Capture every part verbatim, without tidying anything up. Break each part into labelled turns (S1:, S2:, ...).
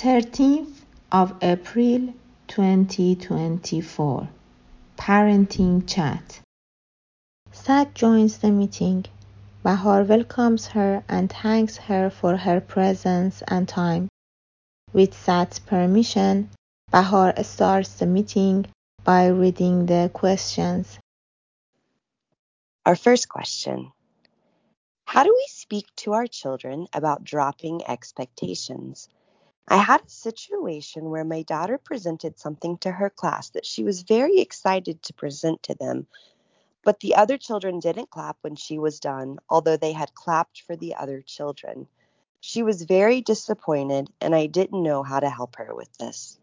S1: thirteenth of April twenty twenty-four. Parenting Chat. Sad joins the meeting. Bahar welcomes her and thanks her for her presence and time. With Sad's permission, Bahar starts the meeting by reading the questions.
S2: Our first question. How do we speak to our children about dropping expectations? I had a situation where my daughter presented something to her class that she was very excited to present to them, but the other children didn't clap when she was done, although they had clapped for the other children. She was very disappointed, and I didn't know how to help her with this.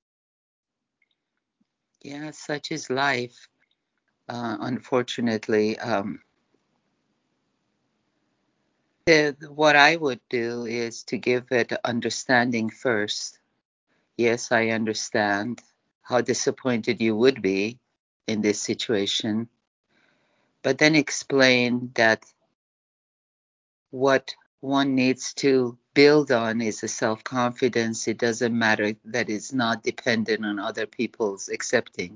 S3: Yeah, such is life. Uh, unfortunately, um, the, what I would do is to give it understanding first. Yes, I understand how disappointed you would be in this situation, but then explain that what one needs to build on is a self-confidence. It doesn't matter that it's not dependent on other people's accepting.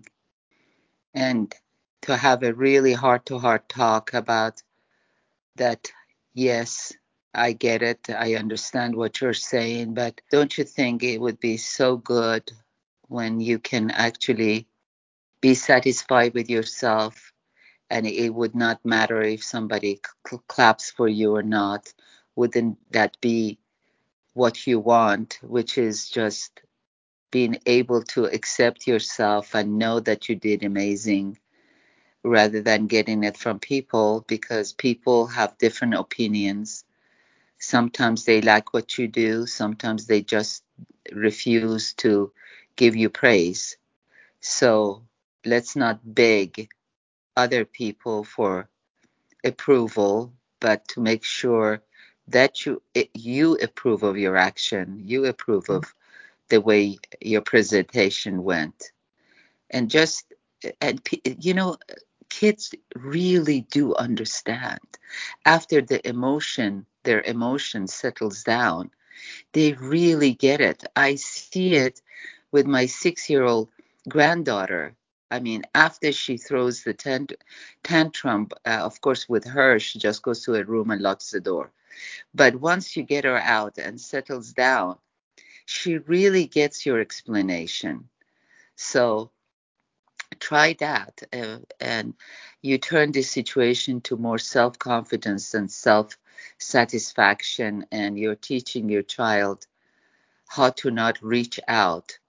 S3: And to have a really heart-to-heart talk about that, yes, I get it. I understand what you're saying, but don't you think it would be so good when you can actually be satisfied with yourself and it would not matter if somebody cl- claps for you or not? Wouldn't that be what you want, which is just being able to accept yourself and know that you did amazing rather than getting it from people, because people have different opinions. Sometimes they like what you do, sometimes they just refuse to give you praise. So let's not beg other people for approval, but to make sure that you you approve of your action, you approve of the way your presentation went. And just and you know kids really do understand after the emotion their emotion settles down. They really get it. I see it with my six year old granddaughter. I mean, after she throws the tant- tantrum, uh, of course, with her, she just goes to a room and locks the door. But once you get her out and settles down, she really gets your explanation. So try that, uh, and you turn this situation to more self-confidence and self-satisfaction, and you're teaching your child how to not reach out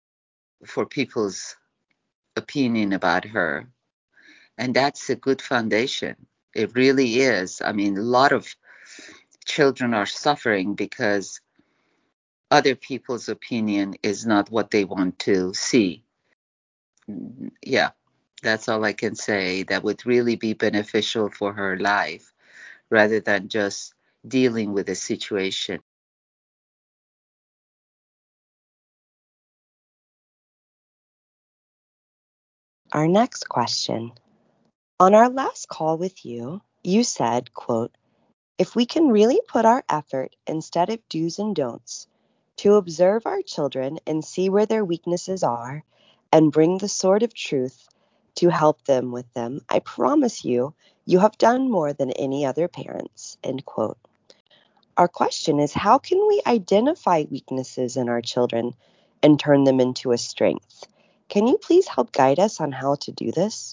S3: for people's opinion about her. And that's a good foundation. It really is. I mean, a lot of children are suffering because other people's opinion is not what they want to see. Yeah, that's all I can say. That would really be beneficial for her life rather than just dealing with a situation.
S2: Our next question. On our last call with you, you said, quote, if we can really put our effort instead of do's and don'ts to observe our children and see where their weaknesses are and bring the sword of truth to help them with them, I promise you, you have done more than any other parents, end quote. Our question is, how can we identify weaknesses in our children and turn them into a strength? Can you please help guide us on how to do this?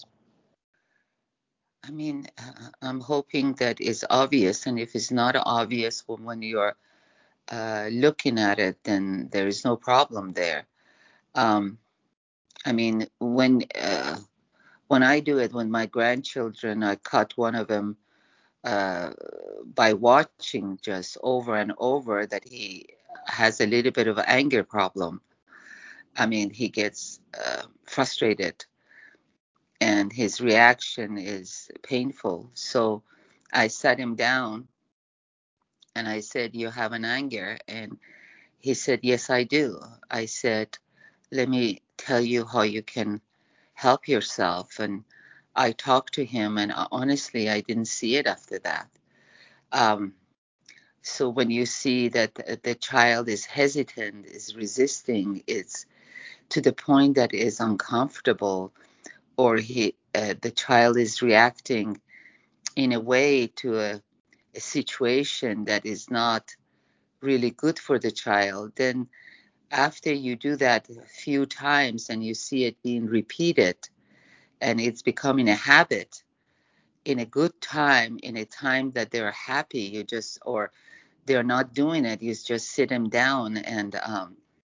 S3: I mean, uh, I'm hoping that it's obvious. And if it's not obvious when, when you're uh, looking at it, then there is no problem there. Um, I mean, when uh, when I do it, when my grandchildren, I cut one of them uh, by watching just over and over that he has a little bit of an anger problem. I mean, he gets uh, frustrated and his reaction is painful. So I sat him down and I said, you have an anger? And he said, yes, I do. I said, let me tell you how you can help yourself. And I talked to him, and honestly, I didn't see it after that. Um, So when you see that the child is hesitant, is resisting, it's to the point that is uncomfortable, or he, uh, the child is reacting in a way to a, a situation that is not really good for the child, then after you do that a few times and you see it being repeated and it's becoming a habit, in a good time, in a time that they're happy, you just, or they're not doing it, you just sit them down and um,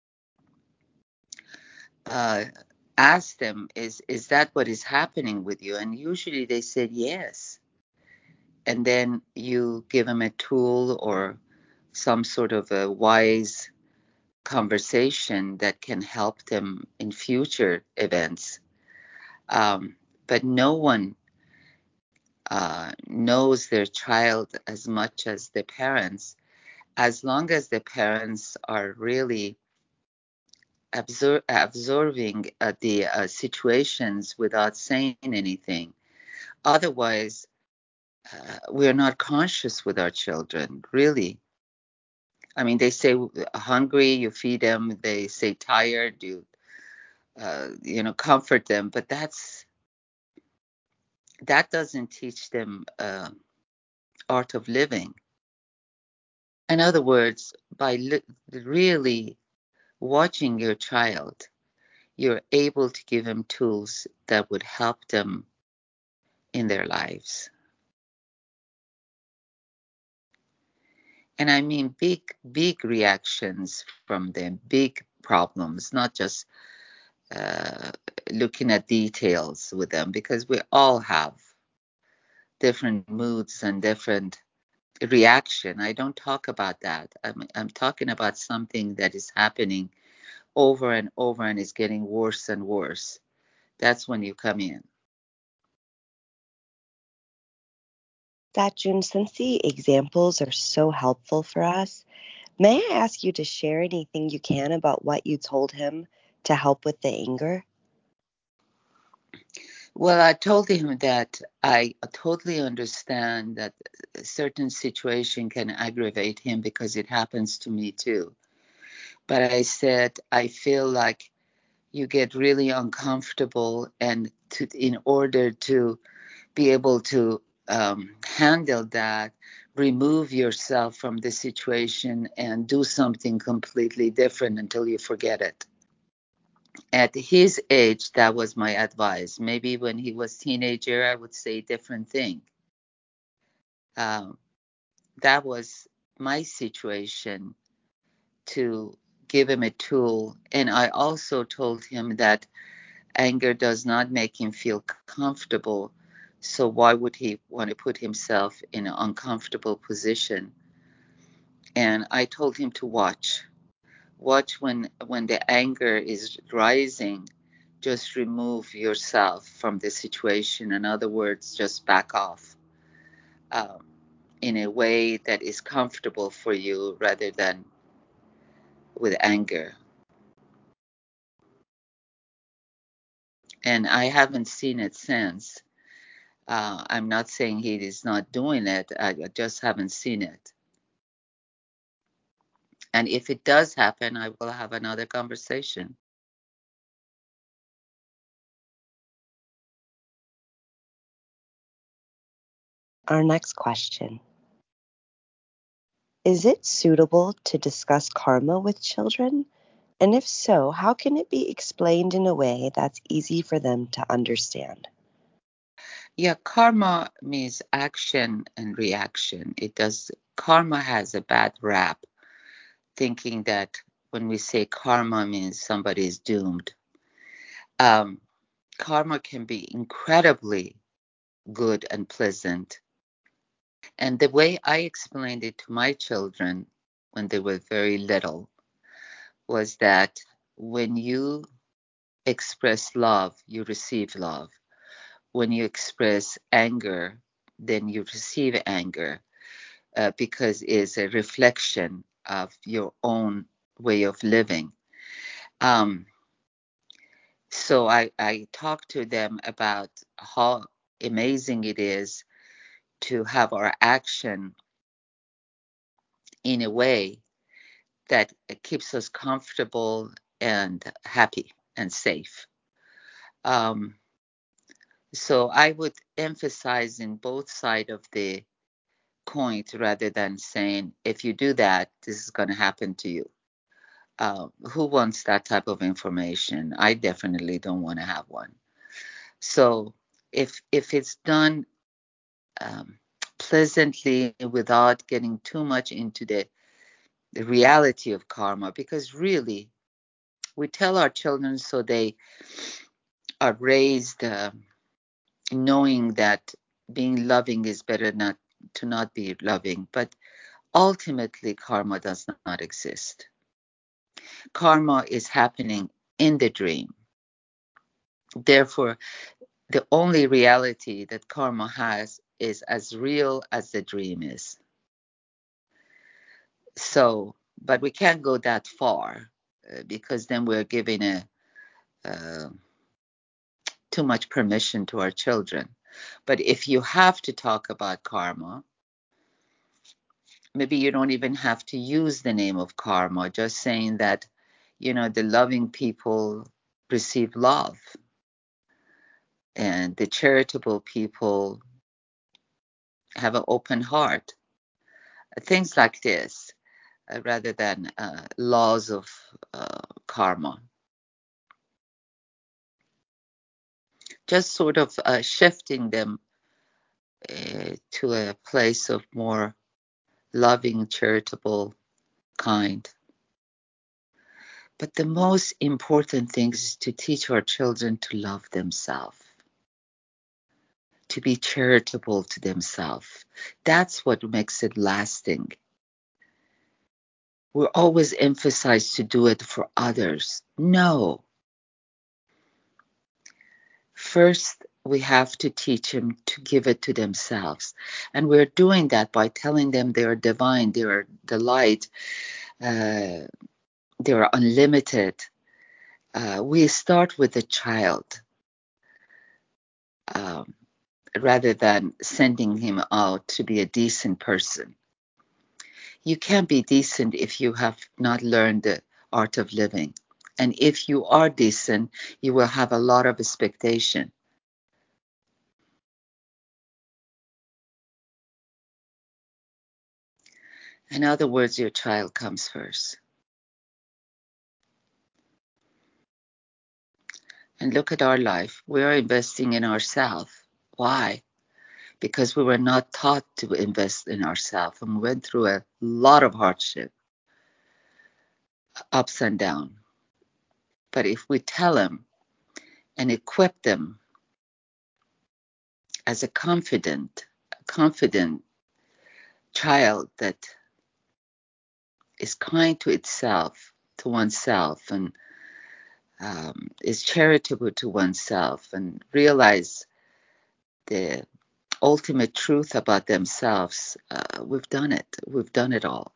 S3: uh, ask them, is is that what is happening with you? And usually they said yes. And then you give them a tool or some sort of a wise conversation that can help them in future events. Um, but no one uh, knows their child as much as the parents, as long as the parents are really absor- absorbing uh, the uh, situations without saying anything. Otherwise, uh, we're not conscious with our children, really. I mean, they say hungry, you feed them. They say tired, you, uh, you know, comfort them. But that's that doesn't teach them uh, art of living. In other words, by li- really watching your child, you're able to give them tools that would help them in their lives. And I mean big, big reactions from them, big problems, not just uh, looking at details with them, because we all have different moods and different reaction. I don't talk about that. I'm, I'm talking about something that is happening over and over and is getting worse and worse. That's when you come in.
S2: Satjun, since the examples are so helpful for us, may I ask you to share anything you can about what you told him to help with the anger?
S3: Well, I told him that I totally understand that a certain situation can aggravate him because it happens to me too. But I said, I feel like you get really uncomfortable, and to, in order to be able to um, handle that, remove yourself from the situation and do something completely different until you forget it. At his age, that was my advice. Maybe when he was teenager, I would say a different thing. Um, that was my situation, to give him a tool. And I also told him that anger does not make him feel comfortable. So why would he want to put himself in an uncomfortable position? And I told him to watch. Watch when when the anger is rising, just remove yourself from the situation. In other words, just back off um, in a way that is comfortable for you rather than with anger. And I haven't seen it since. Uh, I'm not saying he is not doing it. I just haven't seen it. And if it does happen, I will have another conversation.
S2: Our next question. Is it suitable to discuss karma with children? And if so, how can it be explained in a way that's easy for them to understand?
S3: Yeah, karma means action and reaction. It does. Karma has a bad rap, thinking that when we say karma means somebody is doomed. Um, Karma can be incredibly good and pleasant. And the way I explained it to my children when they were very little was that when you express love, you receive love. When you express anger, then you receive anger, uh, because it's a reflection of your own way of living. Um, so I, I talked to them about how amazing it is to have our action in a way that keeps us comfortable and happy and safe. Um, so I would emphasize in both sides of the coin rather than saying, if you do that, this is going to happen to you. Uh, who wants that type of information? I definitely don't want to have one. So if if it's done um, pleasantly without getting too much into the, the reality of karma, because really we tell our children so they are raised uh, knowing that being loving is better not to not be loving, but ultimately karma does not exist. Karma is happening in the dream. Therefore, the only reality that karma has is as real as the dream is. So, but we can't go that far uh, because then we're giving a uh, too much permission to our children. But if you have to talk about karma, maybe you don't even have to use the name of karma, just saying that, you know, the loving people receive love and the charitable people have an open heart. Things like this, uh, rather than uh, laws of uh, karma. Just sort of uh, shifting them uh, to a place of more loving, charitable, kind. But the most important thing is to teach our children to love themselves, to be charitable to themselves. That's what makes it lasting. We're always emphasized to do it for others. No. First, we have to teach them to give it to themselves. And we're doing that by telling them they are divine, they are the light, uh, they are unlimited. Uh, we start with the child um, rather than sending him out to be a decent person. You can't be decent if you have not learned the art of living. And if you are decent, you will have a lot of expectation. In other words, your child comes first. And look at our life. We are investing in ourselves. Why? Because we were not taught to invest in ourselves and we went through a lot of hardship, ups and downs. But if we tell them and equip them as a confident, confident child that is kind to itself, to oneself, and um, is charitable to oneself, and realize the ultimate truth about themselves, uh, we've done it. We've done it all.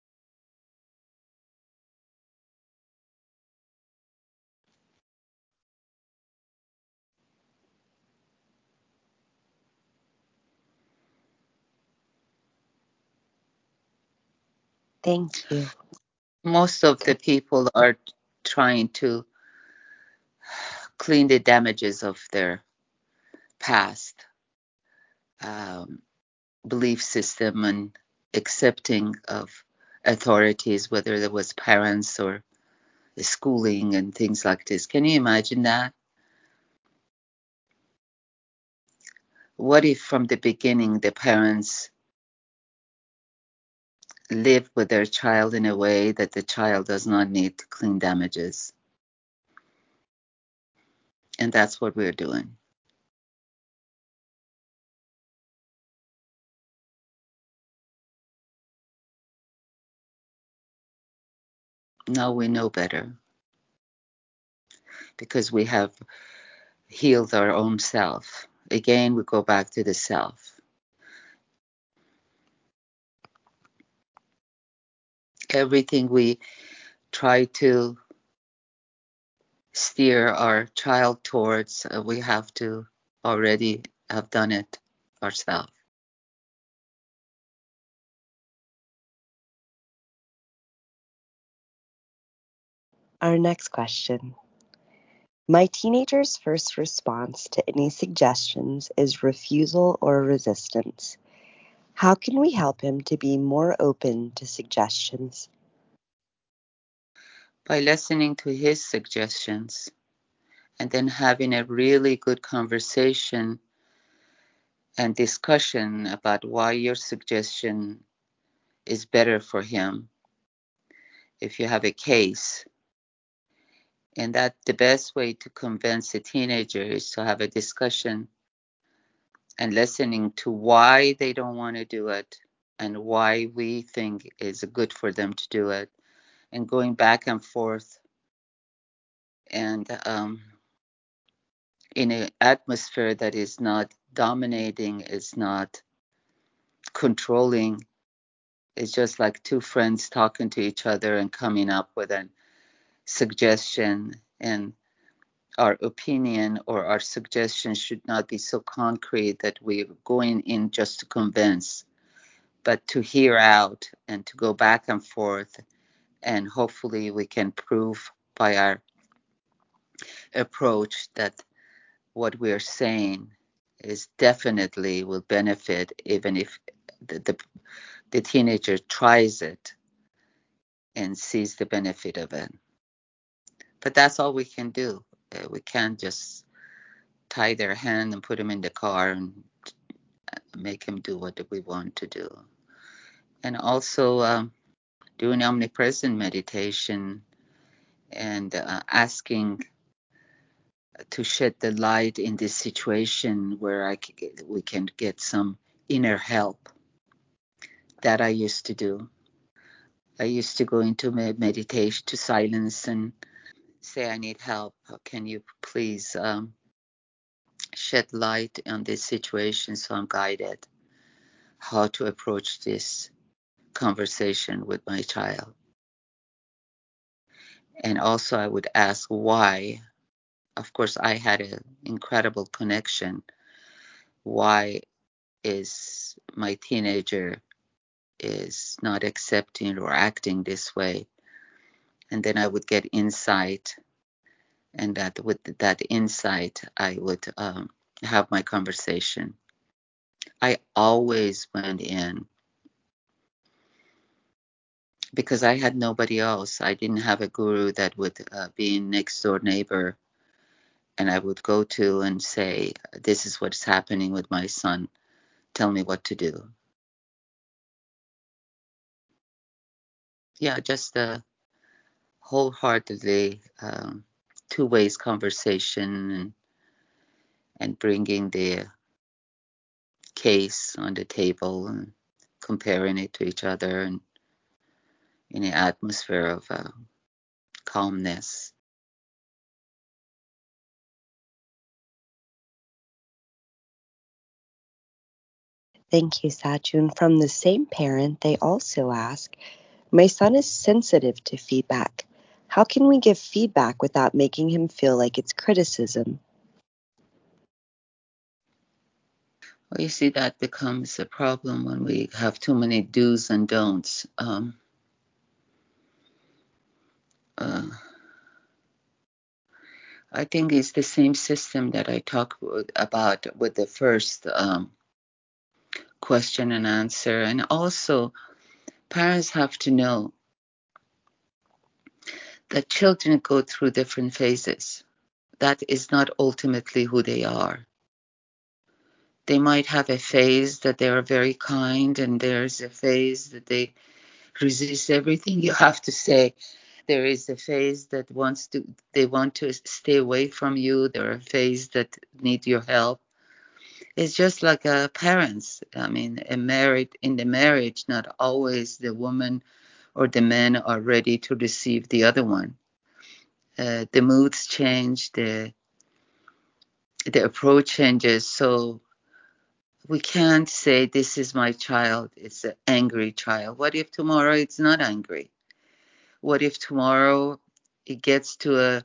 S2: Thank you.
S3: Most of the people are trying to clean the damages of their past um, belief system and accepting of authorities, whether there was parents or schooling and things like this. Can you imagine that? What if from the beginning the parents live with their child in a way that the child does not need to clean damages? And that's what we're doing. Now we know better because we have healed our own self. Again, we go back to the self. Everything we try to steer our child towards, uh, we have to already have done it ourselves.
S2: Our next question. My teenager's first response to any suggestions is refusal or resistance. How can we help him to be more open to suggestions?
S3: By listening to his suggestions and then having a really good conversation and discussion about why your suggestion is better for him. If you have a case, and that the best way to convince a teenager is to have a discussion and listening to why they don't want to do it and why we think is good for them to do it, and going back and forth, and um, in an atmosphere that is not dominating, is not controlling. It's just like two friends talking to each other and coming up with a suggestion, and our opinion or our suggestion should not be so concrete that we're going in just to convince, but to hear out and to go back and forth. And hopefully we can prove by our approach that what we're saying is definitely will benefit, even if the, the, the teenager tries it and sees the benefit of it. But that's all we can do. Uh, we can't just tie their hand and put them in the car and make them do what we want to do. And also um, doing omnipresent meditation and uh, asking to shed the light in this situation where I get, we can get some inner help. That I used to do. I used to go into meditation to silence and say, I need help. Can you please um, shed light on this situation so I'm guided how to approach this conversation with my child. And also I would ask why. Of course, I had an incredible connection. Why is my teenager is not accepting or acting this way? And then I would get insight, and that with that insight, I would um, have my conversation. I always went in because I had nobody else. I didn't have a guru that would uh, be a next door neighbor, and I would go to and say, this is what's happening with my son. Tell me what to do. Yeah, just a wholeheartedly um, two ways conversation, and, and bringing the case on the table and comparing it to each other, and in an atmosphere of uh, calmness.
S2: Thank you, Sajun. From the same parent, they also ask, my son is sensitive to feedback. How can we give feedback without making him feel like it's criticism?
S3: Well, you see, that becomes a problem when we have too many do's and don'ts. Um, uh, I think it's the same system that I talked about with the first um, question and answer. And also, parents have to know that children go through different phases. That is not ultimately who they are. They might have a phase that they are very kind, and there's a phase that they resist everything you have to say. There is a phase that wants to, they want to stay away from you. There are a phase that need your help. It's just like uh, parents. I mean, a married in the marriage, not always the woman or the man are ready to receive the other one. Uh, the moods change, the the approach changes. So we can't say this is my child. It's an angry child. What if tomorrow it's not angry? What if tomorrow it gets to a,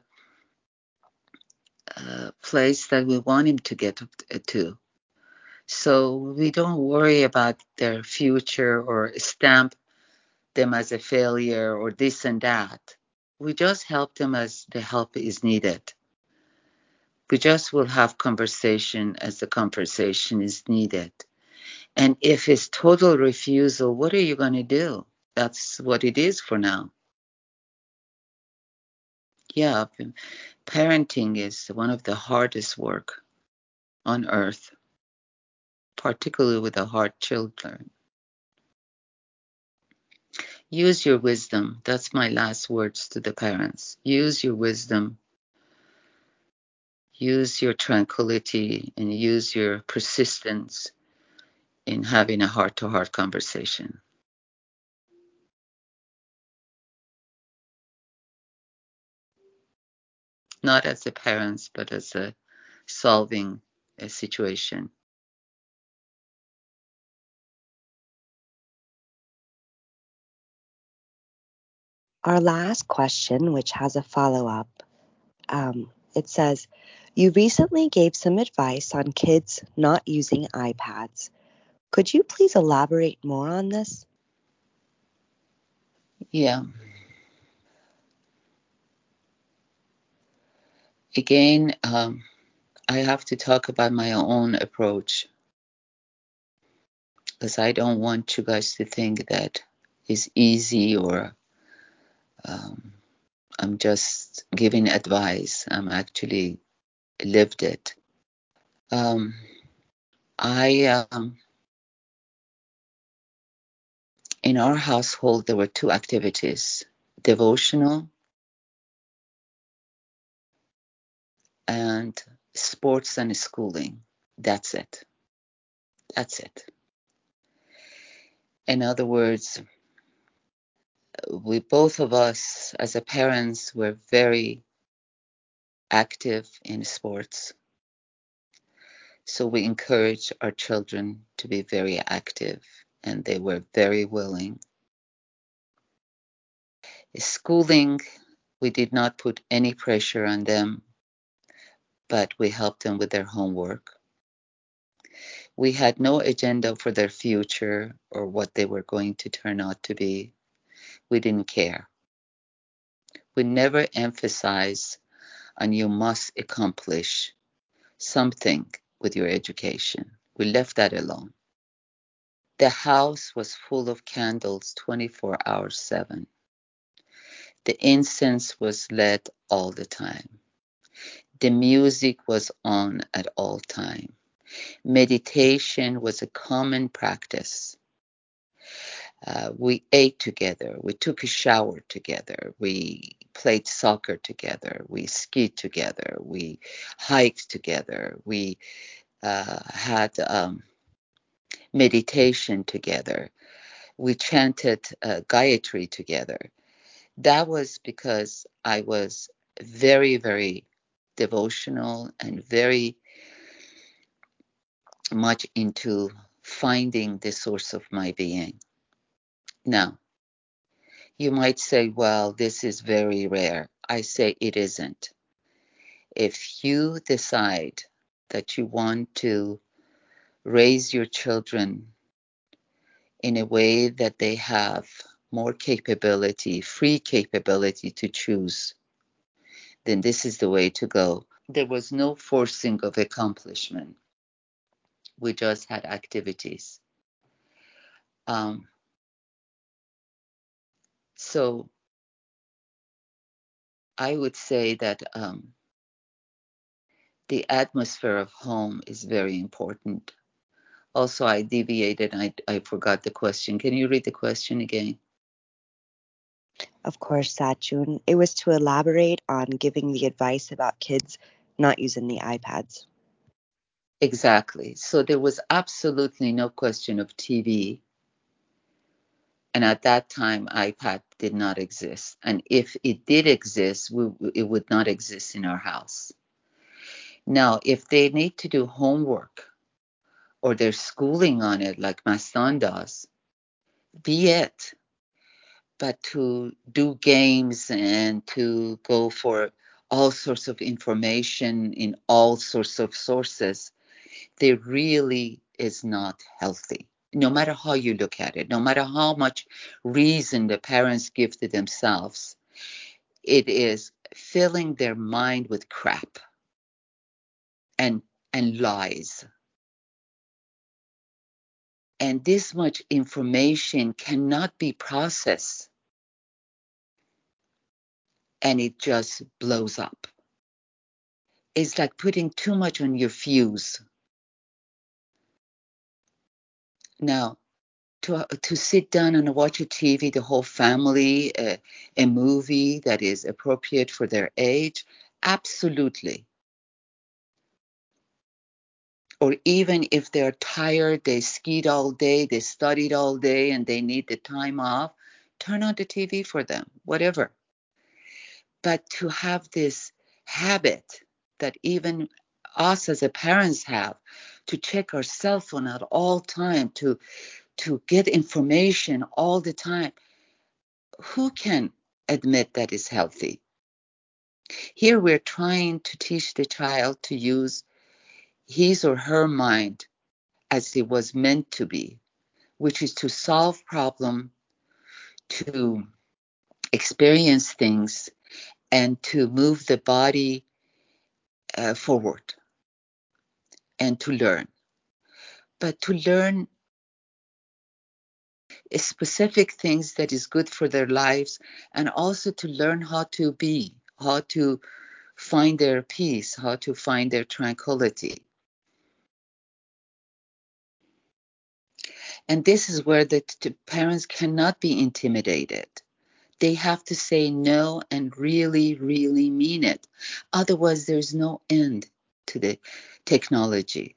S3: a place that we want him to get to? So we don't worry about their future or stamp them as a failure or this and that. we just help them as the help is needed. We just will have conversation as the conversation is needed. And if it's total refusal, what are you going to do? That's what it is for now. Yeah, parenting is one of the hardest work on earth, particularly with the hard children. Use your wisdom. That's my last words to the parents. Use your wisdom. Use your tranquility and use your persistence in having a heart-to-heart conversation. Not as the parents, but as a solving a situation.
S2: Our last question, which has a follow-up, um, it says, you recently gave some advice on kids not using iPads. Could you please elaborate more on this?
S3: Yeah. Again, um, I have to talk about my own approach because I don't want you guys to think that it's easy or um, I'm just giving advice. I'm actually lived it. Um, I um, in our household there were two activities: devotional and sports and schooling. That's it. That's it. In other words, we both of us as a parents were very active in sports. So we encourage our children to be very active, and they were very willing. Schooling, we did not put any pressure on them, but we helped them with their homework. We had no agenda for their future or what they were going to turn out to be. We didn't care. We never emphasized on you must accomplish something with your education. We left that alone. The house was full of candles twenty-four hours seven. The incense was lit all the time. The music was on at all time. Meditation was a common practice. Uh, we ate together. We took a shower together. We played soccer together. We skied together. We hiked together. We uh, had um, meditation together. We chanted uh, Gayatri together. That was because I was very, very devotional and very much into finding the source of my being. Now, you might say, well, this is very rare. I say it isn't. If you decide that you want to raise your children in a way that they have more capability, free capability to choose, then this is the way to go. There was no forcing of accomplishment. We just had activities. Um, so I would say that um, the atmosphere of home is very important. Also, I deviated. I, I forgot the question. Can you read the question again?
S2: Of course, Satchun. It was to elaborate on giving the advice about kids not using the iPads.
S3: Exactly. So there was absolutely no question of T V. And at that time, iPad did not exist. And if it did exist, we, it would not exist in our house. Now, if they need to do homework or they're schooling on it like Mastan does, be it. But to do games and to go for all sorts of information in all sorts of sources, they really is not healthy. No matter how you look at it, no matter how much reason the parents give to themselves, It is filling their mind with crap and, and lies. And this much information cannot be processed. And it just blows up. It's like putting too much on your fuse. Now, to to sit down and watch a T V, the whole family, uh, a movie that is appropriate for their age, absolutely. Or even if they're tired, they skied all day, they studied all day, and they need the time off, turn on the T V for them, whatever. But to have this habit that even us as a parents have, to check our cell phone at all time, to to get information all the time, who can admit that is healthy? Here we're trying to teach the child to use his or her mind as it was meant to be, which is to solve problems, to experience things, and to move the body uh, forward and to learn. But to learn specific things that is good for their lives, and also to learn how to be, how to find their peace, how to find their tranquility. And this is where the t- parents cannot be intimidated. They have to say no and really, really mean it. Otherwise, there's no end to the technology.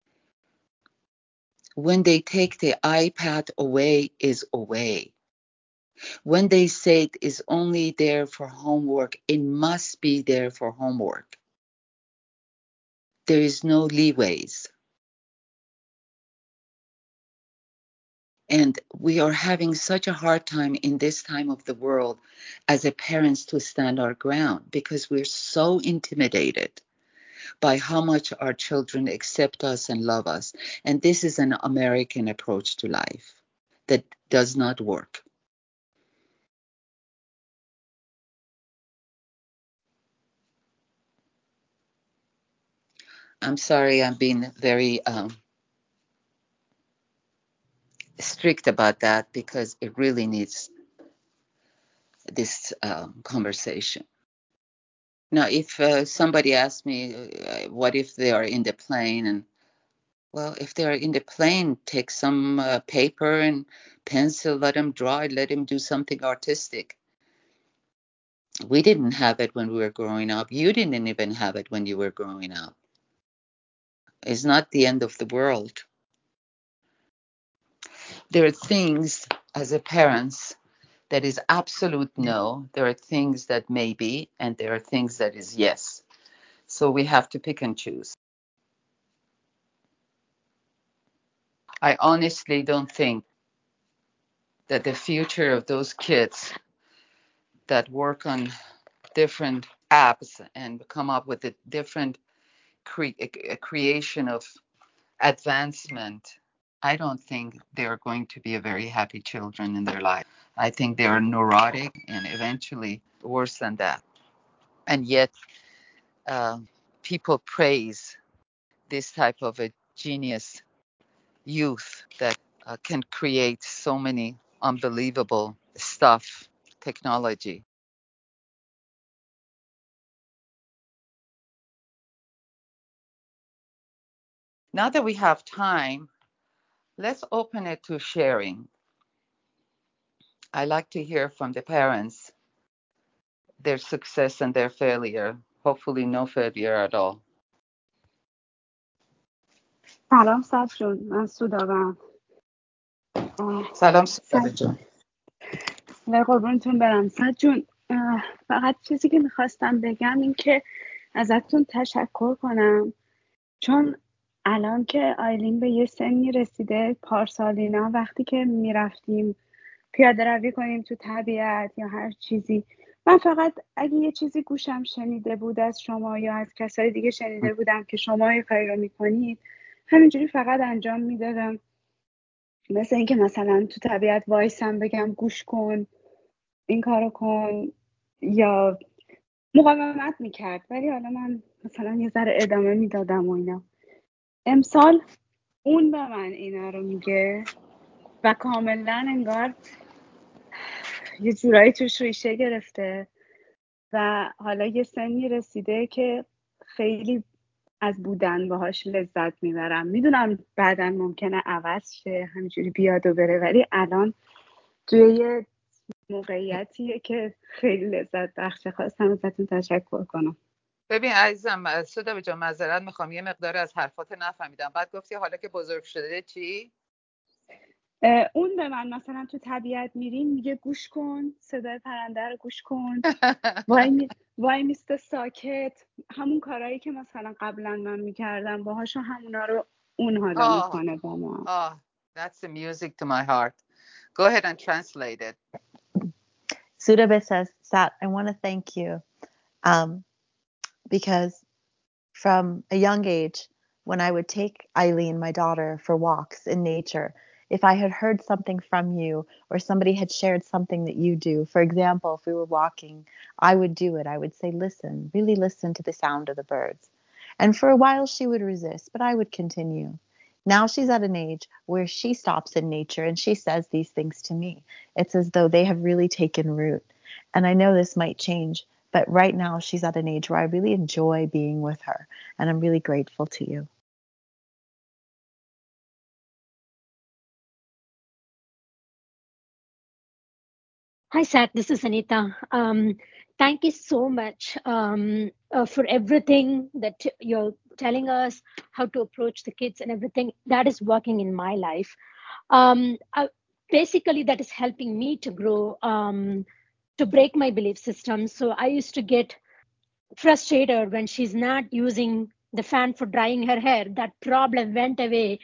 S3: When they take the iPad away, is away. When they say it is only there for homework, it must be there for homework. There is no leeways. And we are having such a hard time in this time of the world as a parents to stand our ground because we're so intimidated by how much our children accept us and love us. And this is an American approach to life that does not work. I'm sorry, I'm being very um, strict about that because it really needs this um, conversation. Now, if uh, somebody asks me, uh, what if they are in the plane? And well, if they are in the plane, take some uh, paper and pencil, let them draw it, let them do something artistic. We didn't have it when we were growing up. You didn't even have it when you were growing up. It's not the end of the world. There are things as a parents that is absolute no. There are things that may be, and there are things that is yes. So we have to pick and choose. I honestly don't think that the future of those kids that work on different apps and come up with a different cre- a creation of advancement, I don't think they're going to be a very happy children in their life. I think they are neurotic and eventually worse than that. And yet, uh, people praise this type of a genius youth that uh, can create so many unbelievable stuff, technology. Now that we have time, let's open it to sharing. I like to hear from the parents, their success and their failure. Hopefully no failure at all.
S4: سلام سعد جون، من سودابم.
S3: سلام سودابه جان.
S4: نه قربونتون برم سعد جون. فقط چیزی که میخواستم بگم این که ازتون تشکر کنم، چون الان که آیلین به یه سنی رسیده، پارسالینا وقتی که میرفتیم پیاده روی کنیم تو طبیعت یا هر چیزی، من فقط اگه یه چیزی گوشم شنیده بود از شما یا از کسای دیگه شنیده بودم که شما یه کاری رو میکنید، همینجوری فقط انجام میدادم. مثل اینکه مثلا تو طبیعت وایسم بگم گوش کن، این کارو کن، یا مقاومت میکرد، ولی حالا من مثلا یه ذره ادامه میدادم و اینا. امسال اون به من اینا رو میگه و کاملا انگار یه جورایی توش ریشه گرفته و حالا یه سنی رسیده که خیلی از بودن باهاش لذت میبرم. میدونم بعداً ممکنه عوض شه، همینجوری بیاد و بره، ولی الان توی یه موقعیتیه که خیلی لذت بخشه. خواستم ازتون تشکر کنم.
S3: ببین عزیزم، سودا جان معذرت میخوام، یه مقدار از حرفات نفهمیدم. بعد گفتی حالا که بزرگ شده چی؟
S4: اون به من مثلا تو طبیعت میرین میگه گوش کن، صدای پرنده رو گوش کن، وای می... وای میسته ساکت. همون کارهایی که مثلا قبلا من میکردم باهاشو همونا رو اون حالا
S3: آه
S4: میکنه با ما.
S3: آه that's the music to my heart. Go ahead and translate it.
S1: Surabhi says, Sat, I want to thank you um, because from a young age, when I would take Eileen, my daughter, for walks in nature, if I had heard something from you or somebody had shared something that you do, for example, if we were walking, I would do it. I would say, listen, really listen to the sound of the birds. And for a while she would resist, but I would continue. Now she's at an age where she stops in nature and she says these things to me. It's as though they have really taken root. And I know this might change, but right now she's at an age where I really enjoy being with her. And I'm really grateful to you.
S5: Hi, Sat. This is Anita. Um, thank you so much um, uh, for everything that you're telling us, how to approach the kids and everything that is working in my life. Um, I, basically, that is helping me to grow, um, to break my belief system. So I used to get frustrated when she's not using the fan for drying her hair. That problem went away.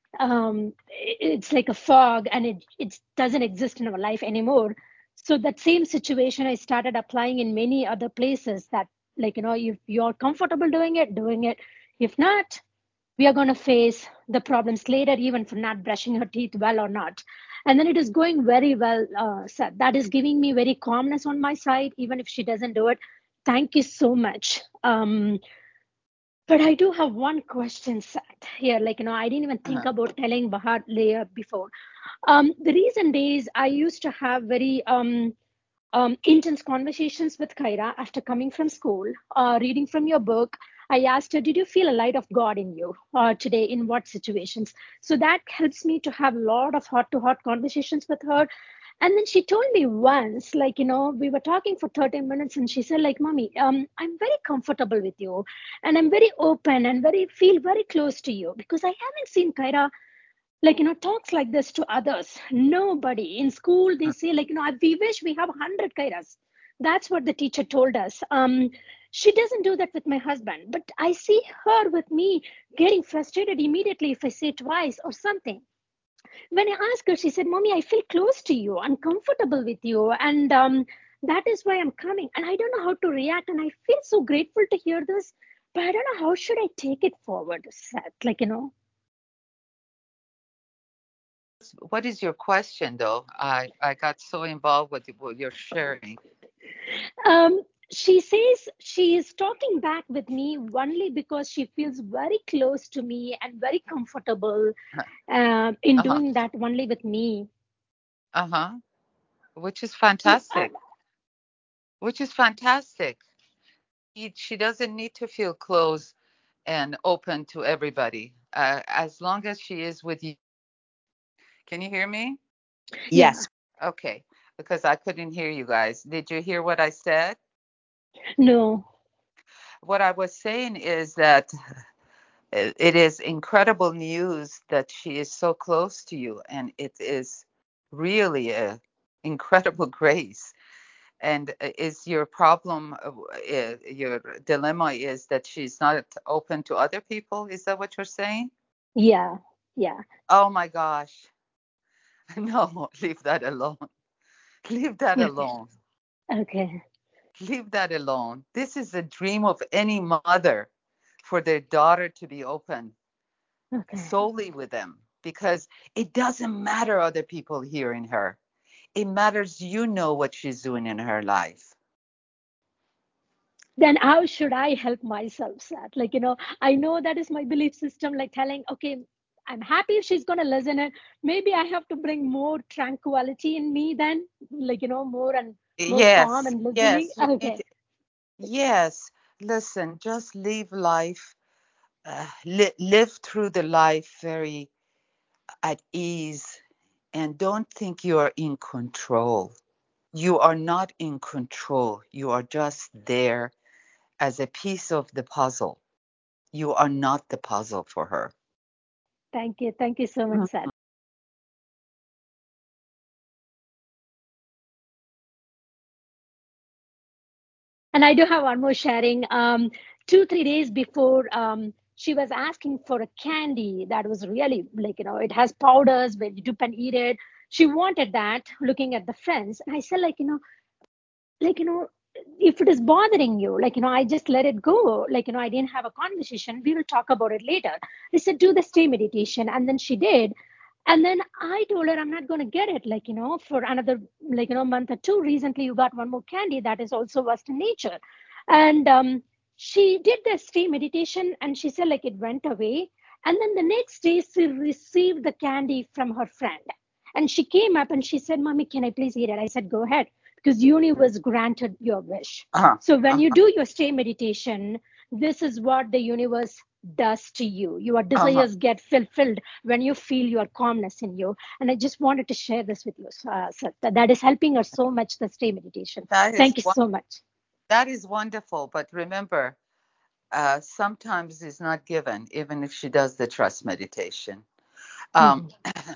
S5: Um, it's like a fog, and it it doesn't exist in our life anymore. So that same situation I started applying in many other places. That, like, you know, if you're comfortable doing it, doing it. If not, we are going to face the problems later, even for not brushing her teeth well or not. And then it is going very well. Uh, so that is giving me very calmness on my side, even if she doesn't do it. Thank you so much. Um, but I do have one question set here. Like, you know, I didn't even think
S3: Uh-huh.
S5: about telling Bahar layer before. Um, the recent days, I used to have very um, um, intense conversations with Kaira after coming from school, uh, reading from your book. I asked her, did you feel a light of God in you uh, today? In what situations? So that helps me to have a lot of heart to heart conversations with her. And then she told me once, like, you know, we were talking for thirty minutes and she said, like, Mommy, um, I'm very comfortable with you and I'm very open and very feel very close to you because I haven't seen Kaira like, you know, talks like this to others. Nobody in school, they say, like, you know, we wish we have one hundred Kairas. That's what the teacher told us. Um, she doesn't do that with my husband, but I see her with me getting frustrated immediately if I say twice or something. When I asked her, she said, Mommy, I feel close to you. I'm comfortable with you. And um, that is why I'm coming. And I don't know how to react. And I feel so grateful to hear this, but I don't know how should I take it forward, Seth? Like, you know.
S3: What is your question, though? I, I got so involved with what you're sharing.
S5: Um, she says she is talking back with me only because she feels very close to me and very comfortable uh, in
S3: Uh-huh.
S5: doing that only with me.
S3: Uh-huh. Which is
S5: So, uh,
S3: fantastic. Which is fantastic. He, she doesn't need to feel close and open to everybody. Uh, as long as she is with you. Can you hear me?
S5: yeah,
S2: Yes.
S3: Okay. Because I couldn't hear you guys. Did you hear what I said?
S5: no,
S3: What I was saying is that it is incredible news that she is so close to you, and it is really a incredible grace. And is your problem, uh, your dilemma is that she's not open to other people? Is that what you're saying?
S5: yeah, yeah.
S3: Oh my gosh. No, leave that alone. Leave that
S5: Okay,
S3: alone.
S5: okay,
S3: Leave that alone. This is a dream of any mother for their daughter to be open
S5: okay.
S3: solely with them, because it doesn't matter other people hearing her. It matters you know what she's doing in her life.
S5: then how should I help myself, Sat? Like, you know, I know that is my belief system, like telling, okay, I'm happy if she's going to listen. And maybe I have to bring more tranquility in me then, like, you know, more and more calm
S3: Yes,
S5: and listening.
S3: yes, you need
S5: Okay.
S3: to, yes. Listen, just live life, uh, li- live through the life very at ease, and don't think you are in control. You are not in control. You are just there as a piece of the puzzle. You are not the puzzle for her.
S5: Thank you. Thank you so much, Sat. And I do have one more sharing. Um, two, three days before, um, she was asking for a candy that was really like, you know, it has powders where you dip and eat it. She wanted that, looking at the friends. And I said, like, you know, like, you know, if it is bothering you, like, you know, I just let it go. Like, you know, I didn't have a conversation. We will talk about it later. I said, do the stay meditation. And then she did. And then I told her I'm not going to get it, like, you know, for another, like, you know, month or two. Recently, you got one more candy that is also Western nature. And um, she did the stay meditation and she said, like, it went away. And then the next day, she received the candy from her friend. And she came up and she said, Mommy, can I please eat it? I said, go ahead, because universe granted your wish.
S3: Uh-huh.
S5: So when you
S3: Uh-huh.
S5: do your stay meditation, this is what the universe does to you. Your
S3: Uh-huh.
S5: desires get fulfilled when you feel your calmness in you. And I just wanted to share this with you, uh, Satya. That is helping us so much, the stay meditation.
S3: That is
S5: Thank you
S3: won-
S5: so much.
S3: that is wonderful. But remember, uh, sometimes it's not given, even if she does the trust meditation. Um,
S5: Mhm.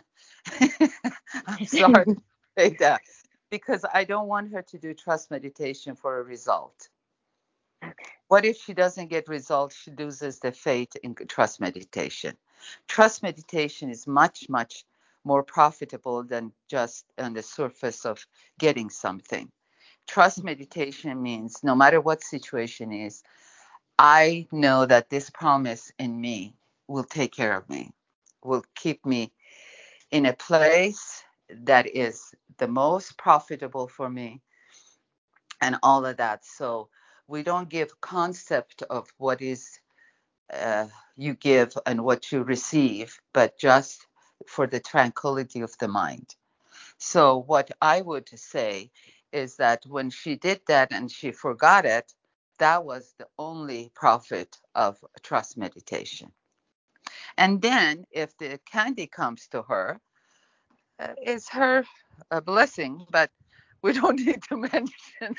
S3: I'm sorry to say that because I don't want her to do trust meditation for a result. What if she doesn't get results? She loses the faith in trust meditation. Trust meditation is much, much more profitable than just on the surface of getting something. Trust meditation means no matter what situation is, I know that this promise in me will take care of me, will keep me in a place that is the most profitable for me and all of that. So we don't give concept of what is uh, you give and what you receive, but just for the tranquility of the mind. So what I would say is that when she did that and she forgot it, that was the only profit of trust meditation. And then if the candy comes to her, uh, it's her a blessing, but we don't need to mention.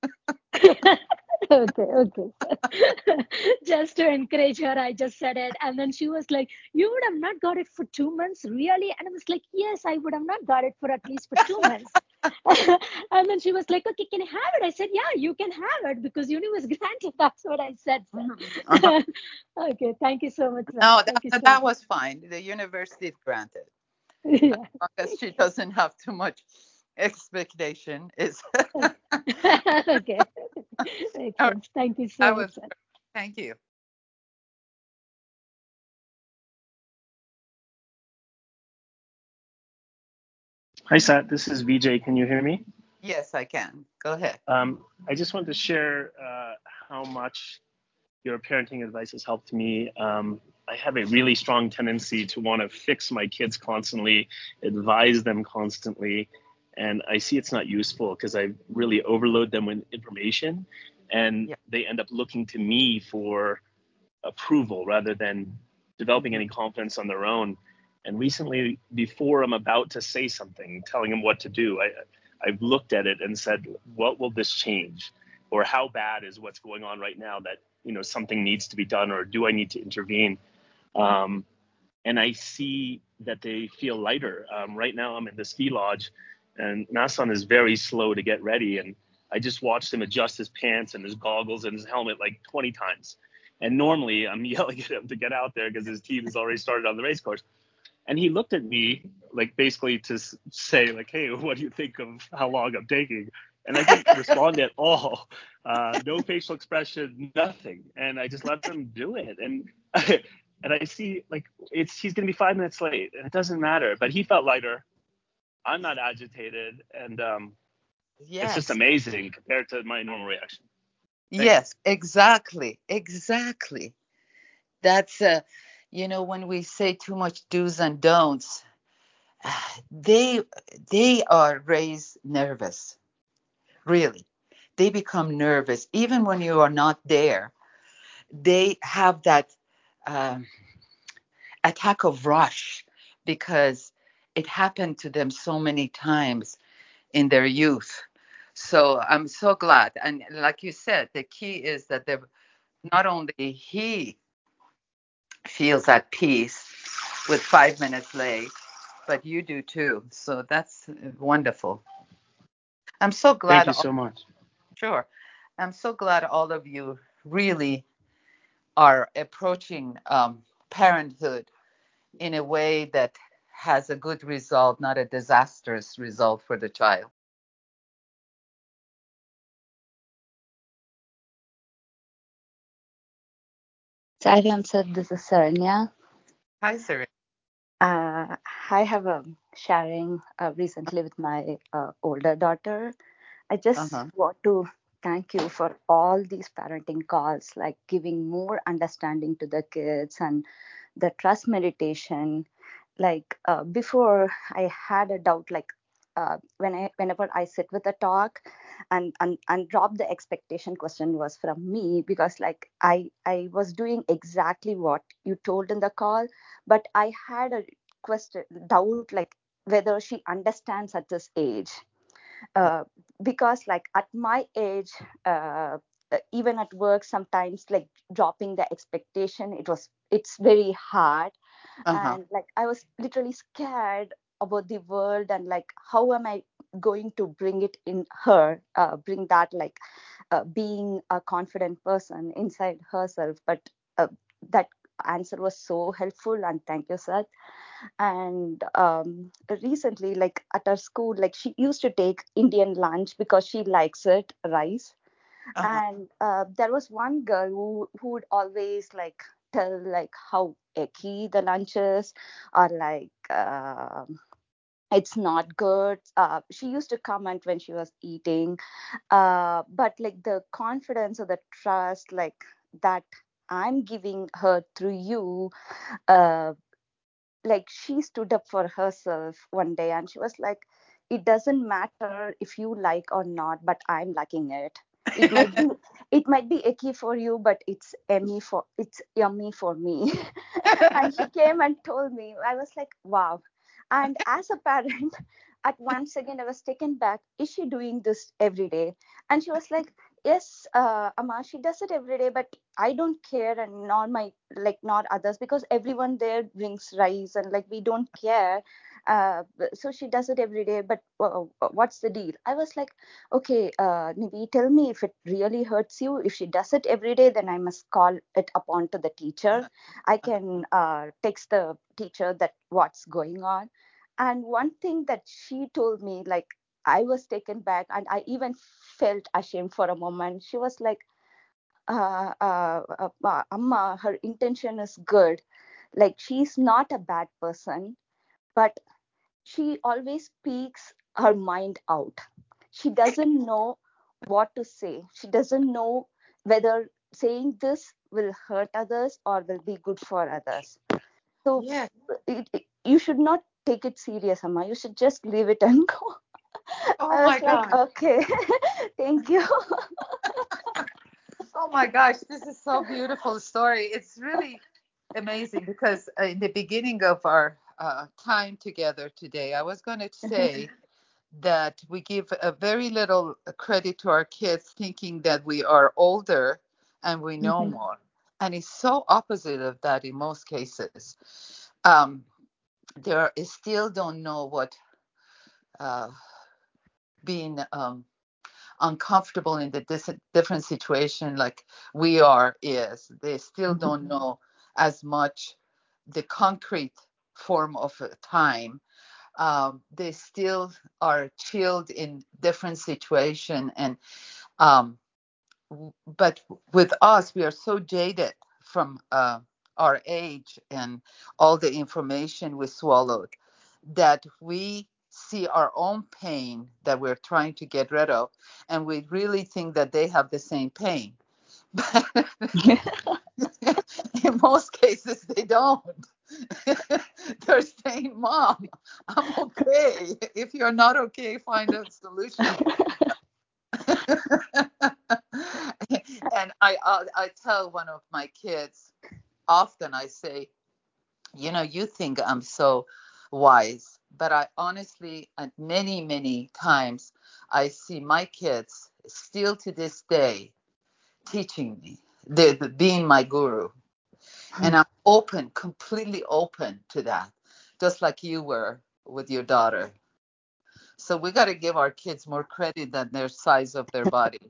S5: Okay, okay. Just to encourage her, I just said it. And then she was like, you would have not got it for two months, really? And I was like, yes, I would have not got it for at least for two months. And then she was like, okay, can I have it? I said, yeah, you can have it because universe granted. That's what I said,
S3: Uh-huh.
S5: sir. Okay, thank you so much, sir.
S3: No,
S5: Thank you
S3: that,
S5: so
S3: that
S5: much.
S3: was fine. The universe did grant it. As
S5: Yeah.
S3: long as she doesn't have too much expectation. Is
S5: Okay. Makes
S3: All right,
S5: sense. Thank you so
S3: that
S5: much,
S3: was
S5: sir.
S3: thank you.
S6: Hi, Sat. This is Vijay. Can you hear me?
S3: Yes, I can. Go ahead.
S6: Um, I just wanted to share uh, how much your parenting advice has helped me. Um, I have a really strong tendency to want to fix my kids constantly, advise them constantly, and I see it's not useful because I really overload them with information, and
S3: Yeah.
S6: they end up looking to me for approval rather than developing any confidence on their own. And recently, before I'm about to say something, telling them what to do, I, I've looked at it and said, what will this change? Or how bad is what's going on right now that, you know, something needs to be done, or do I need to intervene? Um, and I see that they feel lighter. Um, right now, I'm in the ski lodge, and Nasan is very slow to get ready. And I just watched him adjust his pants and his goggles and his helmet like twenty times. And normally, I'm yelling at him to get out there because his team has already started on the race course. And he looked at me, like, basically to say, like, hey, what do you think of how long I'm taking? And I didn't respond at all. Uh, no facial expression, nothing. And I just let him do it. And and I see, like, it's he's going to be five minutes late, and it doesn't matter. But he felt lighter. I'm not agitated, and um, it's just
S3: Yes.
S6: amazing compared to my normal reaction.
S3: Yes, exactly. Exactly. That's, uh, you know, when we say too much do's and don'ts, they they are raised nervous, really. They become nervous even when you are not there. They have that um, attack of rush because it happened to them so many times in their youth. So I'm so glad. And like you said, the key is that they not only he feels at peace with five minutes late, but you do too. So that's wonderful. I'm so
S6: Thank
S3: glad.
S6: you so much.
S3: Sure. I'm so glad all of you really are approaching um, parenthood in a way that has a good result, not a disastrous result for the child.
S7: Sahiram sir, this is Saranya.
S3: Hi, Siri.
S7: Uh, I have a sharing uh, recently with my uh, older daughter. I
S3: Uh
S7: just
S3: huh.
S7: want to thank you for all these parenting calls, like giving more understanding to the kids and the trust meditation. Like uh, before, I had a doubt, like uh, when I whenever I sit with a talk and, and and drop the expectation question was from me because like I I was doing exactly what you told in the call, but I had a question doubt like whether she understands at this age uh, because like at my age uh, uh, even at work sometimes like dropping the expectation it was it's very hard
S3: Uh huh.
S7: and like I was literally scared about the world and like how am I going to bring it in her uh, bring that like uh, being a confident person inside herself but uh, that answer was so helpful and thank you sir and um, recently like at our school like she used to take Indian lunch because she likes it rice
S3: Uh huh.
S7: and uh, there was one girl who, who would always like tell like how icky the lunch is or like uh, it's not good uh, she used to comment when she was eating uh, but like the confidence or the trust like that I'm giving her through you uh, like she stood up for herself one day and she was like it doesn't matter if you like or not but I'm liking it it might be it might be icky for you but it's yummy for it's yummy for me and she came and told me I was like wow and as a parent at one second I was taken back is she doing this every day and she was like yes uh, Amma she does it every day but I don't care and not my like not others because everyone there brings rice and like we don't care uh, so she does it every day but uh, what's the deal I was like okay uh, Nivi tell me if it really hurts you if she does it every day then I must call it upon to the teacher I can uh, text the teacher that what's going on and one thing that she told me like I was taken back and I even felt ashamed for a moment she was like uh, uh, uh, uh, Amma, her intention is good. Like she's not a bad person, but she always speaks her mind out. She doesn't know what to say. She doesn't know whether saying this will hurt others or will be good for others. So
S3: Yeah.
S7: it, it, you should not take it serious, Amma. You should just leave it and go.
S3: Oh
S7: I
S3: my
S7: was like,
S3: God.
S7: okay, thank you.
S3: Oh my gosh. This is so beautiful story. It's really amazing because uh, in the beginning of our uh, time together today, I was going to say that we give a very little credit to our kids, thinking that we are older and we know
S7: Mhm,
S3: more. And it's so opposite of that in most cases. Um, they are, still don't know what uh, being um, uncomfortable in the dis- different situation like we are is. They still
S7: mhm,
S3: don't know as much the concrete form of uh, time. Um, they still are chilled in different situation and um, but with us we are so jaded from uh, our age and all the information we swallowed that we see our own pain that we're trying to get rid of and we really think that they have the same pain But in most cases, they don't. They're saying, Mom, I'm okay. If you're not okay, find a solution. And I, I, I tell one of my kids, often I say, you know, you think I'm so wise, but I honestly, and many, many times, I see my kids still to this day teaching me, they're the, being my guru. And I'm open, completely open to that, just like you were with your daughter. So we got to give our kids more credit than their size of their body.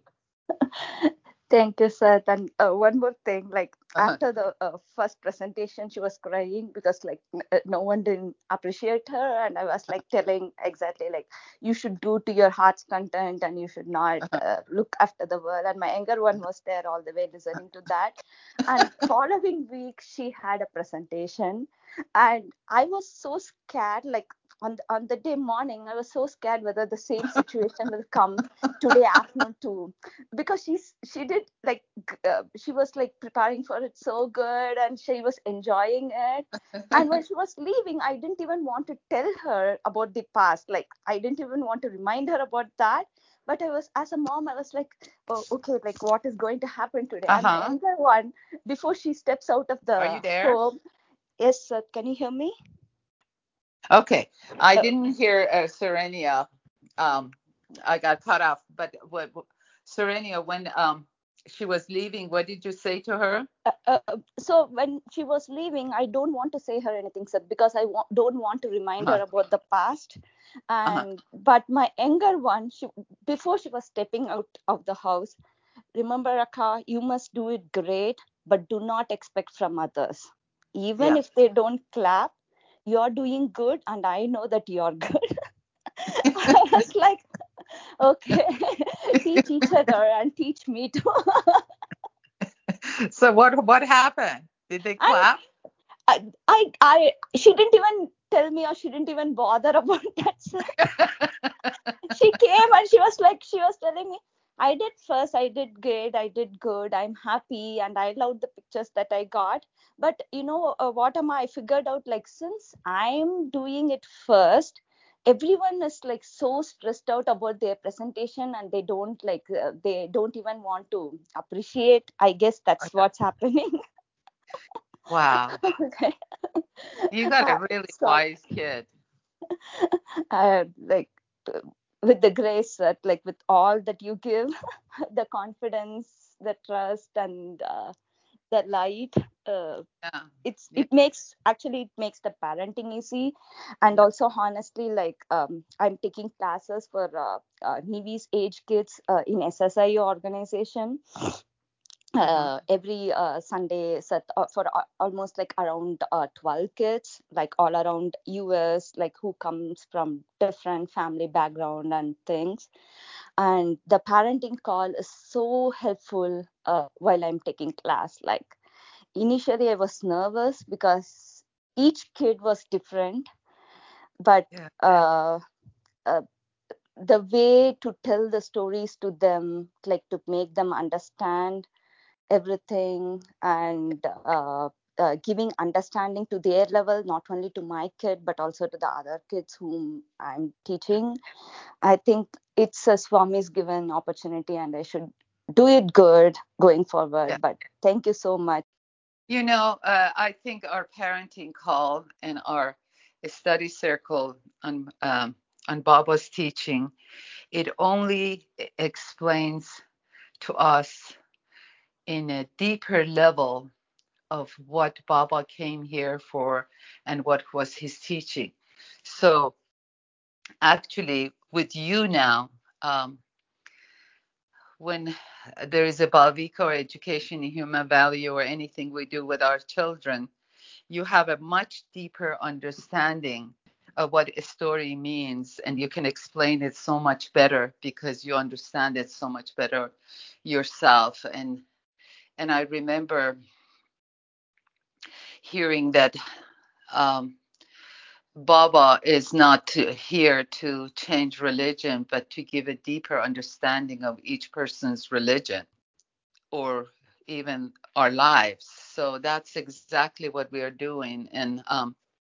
S7: Thank you, Seth. And uh, one more thing, like
S3: Uh-huh.
S7: after the uh, first presentation, she was crying because like n- uh, no one didn't appreciate her, and I was like telling exactly like you should do to your heart's content, and you should not
S3: Uh-huh.
S7: uh, look after the world. And my younger one was there all the way listening to that. And following week, she had a presentation, and I was so scared, like. On the, on the day morning, I was so scared whether the same situation will come today afternoon too, because she's she did like uh, she was like preparing for it so good and she was enjoying it. And when she was leaving, I didn't even want to tell her about the past, like I didn't even want to remind her about that. But I was, as a mom, I was like, oh, okay, like what is going to happen today? And my
S3: Uh-huh.
S7: younger one, before she steps out of
S3: Are you
S7: the
S3: there?
S7: home. Yes, sir, can you hear me?
S3: Okay. I
S7: Oh,
S3: didn't hear uh, Serenia. Um, I got cut off. But what, Serenia, when um she was leaving, what did you say to her?
S7: uh, uh, so when she was leaving, I don't want to say her anything, sir, because I wa- don't want to remind her
S3: Uh-huh.
S7: about the past.
S3: Uh-huh.
S7: And but my younger one, she, before she was stepping out of the house, remember, Akka, you must do it great, but do not expect from others. Even
S3: Yeah.
S7: if they don't clap, you're doing good, and I know that you're good. I was like, okay, teach each other and teach me too.
S3: So what what happened? Did they
S7: And
S3: clap?
S7: I, I, I, she didn't even tell me, or she didn't even bother about that. So she came and she was like, she was telling me, I did first, I did great, I did good, I'm happy, and I loved the pictures that I got. But you know uh, what am I figured out? Like, since I'm doing it first, everyone is like so stressed out about their presentation, and they don't like, uh, they don't even want to appreciate. I guess that's what's happening.
S3: Wow.
S7: Okay.
S3: You got
S7: Uh,
S3: a really
S7: so
S3: wise kid.
S7: uh, like uh, with the grace that like with all that you give, the confidence, the trust, and uh, the light, uh,
S3: Yeah.
S7: it's
S3: Yeah.
S7: it makes actually it makes the parenting easy. And
S3: Yeah.
S7: also honestly, like um, I'm taking classes for uh, uh, Nivi's age kids uh, in S S I O organization
S3: Uh-huh.
S7: uh, every uh, Sunday set uh, for uh, almost like around uh, twelve kids, like all around U S, like who comes from different family background and things. And the parenting call is so helpful uh, while I'm taking class. Like initially, I was nervous because each kid was different, but
S3: Yeah.
S7: uh, uh, the way to tell the stories to them, like to make them understand everything, and uh, uh, giving understanding to their level, not only to my kid but also to the other kids whom I'm teaching. I think it's a Swami's given opportunity, and I should do it good going
S3: Yeah.
S7: forward. But thank you so much.
S3: You know, uh, I think our parenting call and our study circle on um, on Baba's teaching, it only explains to us in a deeper level of what Baba came here for and what was his teaching. So actually, with you now, um, when there is a Balvika or education in human value or anything we do with our children, you have a much deeper understanding of what a story means, and you can explain it so much better because you understand it so much better yourself. And and I remember hearing that um, Baba is not to, here to change religion, but to give a deeper understanding of each person's religion or even our lives. So that's exactly what we are doing. And um,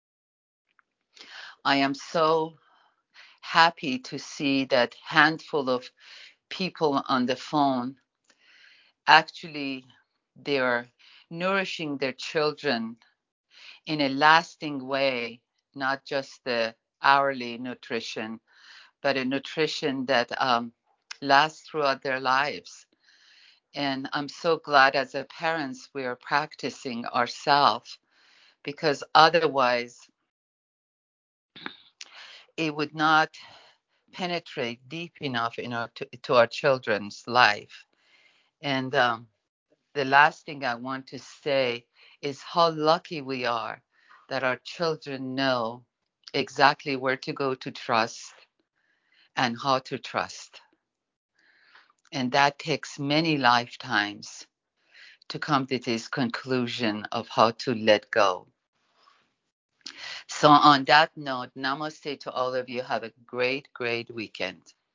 S3: I am so happy to see that handful of people on the phone actually they're nourishing their children in a lasting way, not just the hourly nutrition, but a nutrition that um, lasts throughout their lives. And I'm so glad as a parents we are practicing ourselves, because otherwise it would not penetrate deep enough in our, to, to our children's life. And um, the last thing I want to say is how lucky we are that our children know exactly where to go to trust and how to trust. And that takes many lifetimes to come to this conclusion of how to let go. So, on that note, namaste to all of you. Have a great, great weekend.